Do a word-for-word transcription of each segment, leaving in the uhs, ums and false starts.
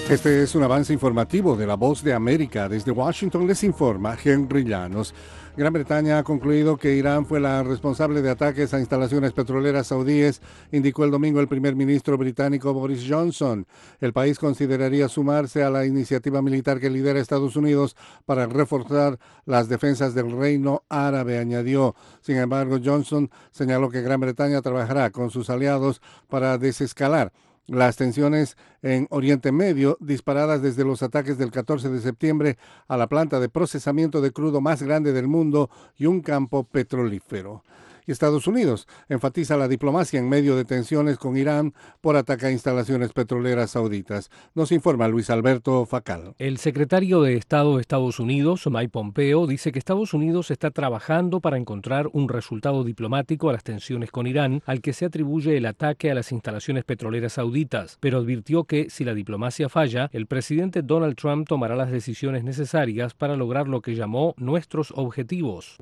Este es un avance informativo de La Voz de América. Desde Washington les informa Henry Llanos. Gran Bretaña ha concluido que Irán fue la responsable de ataques a instalaciones petroleras saudíes, indicó el domingo el primer ministro británico Boris Johnson. El país consideraría sumarse a la iniciativa militar que lidera Estados Unidos para reforzar las defensas del Reino Árabe, añadió. Sin embargo, Johnson señaló que Gran Bretaña trabajará con sus aliados para desescalar las tensiones en Oriente Medio, disparadas desde los ataques del catorce de septiembre a la planta de procesamiento de crudo más grande del mundo y un campo petrolífero. Y Estados Unidos enfatiza la diplomacia en medio de tensiones con Irán por ataque a instalaciones petroleras sauditas. Nos informa Luis Alberto Facal. El secretario de Estado de Estados Unidos, Mike Pompeo, dice que Estados Unidos está trabajando para encontrar un resultado diplomático a las tensiones con Irán, al que se atribuye el ataque a las instalaciones petroleras sauditas, pero advirtió que si la diplomacia falla, el presidente Donald Trump tomará las decisiones necesarias para lograr lo que llamó nuestros objetivos.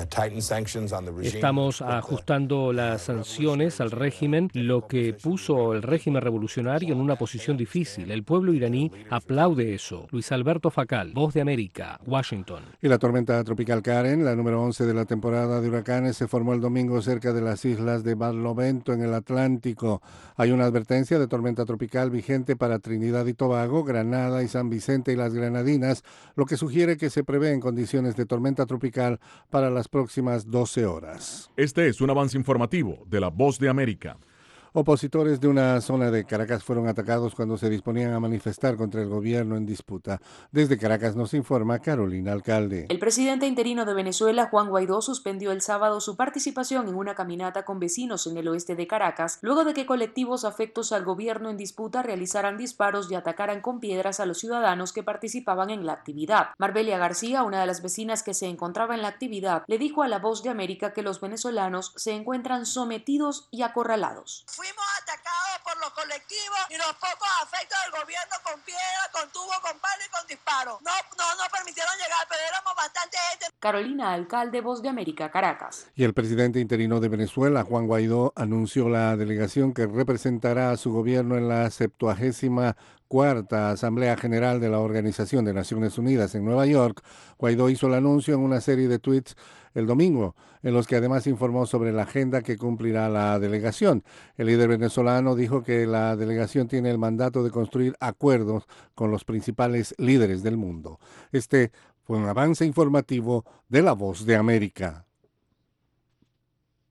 Estamos ajustando las sanciones al régimen, lo que puso el régimen revolucionario en una posición difícil. El pueblo iraní aplaude eso. Luis Alberto Facal, Voz de América, Washington. Y la tormenta tropical Karen, la número once de la temporada de huracanes, se formó el domingo cerca de las islas de Barlovento en el Atlántico. Hay una advertencia de tormenta tropical vigente para Trinidad y Tobago, Granada y San Vicente y las Granadinas, lo que sugiere que se prevén condiciones de tormenta tropical para las próximas doce horas. Este es un avance informativo de La Voz de América. Opositores de una zona de Caracas fueron atacados cuando se disponían a manifestar contra el gobierno en disputa. Desde Caracas nos informa Carolina Alcalde. El presidente interino de Venezuela, Juan Guaidó, suspendió el sábado su participación en una caminata con vecinos en el oeste de Caracas, luego de que colectivos afectos al gobierno en disputa realizaran disparos y atacaran con piedras a los ciudadanos que participaban en la actividad. Marbelia García, una de las vecinas que se encontraba en la actividad, le dijo a La Voz de América que los venezolanos se encuentran sometidos y acorralados. Fuimos atacados por los colectivos y los pocos afectos del gobierno con piedra, con tubo, con palo y con disparos. No, no nos permitieron llegar, pero éramos bastante gente. Carolina Alcalde, Voz de América, Caracas. Y el presidente interino de Venezuela, Juan Guaidó, anunció la delegación que representará a su gobierno en la septuagésima cuarta Asamblea General de la Organización de Naciones Unidas en Nueva York. Guaidó hizo el anuncio en una serie de tweets el domingo, en los que además informó sobre la agenda que cumplirá la delegación. El líder venezolano dijo que la delegación tiene el mandato de construir acuerdos con los principales líderes del mundo. Este fue un avance informativo de La Voz de América.